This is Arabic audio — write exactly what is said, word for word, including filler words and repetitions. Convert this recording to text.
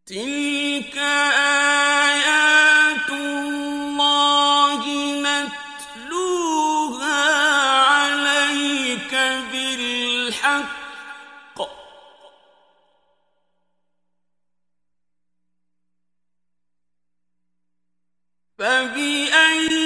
تِلْكَ آيَاتُ اللَّهِ نَتْلُوهَا عَلَيْكَ بِالْحَقِّ ۚ فَبِأَيِّ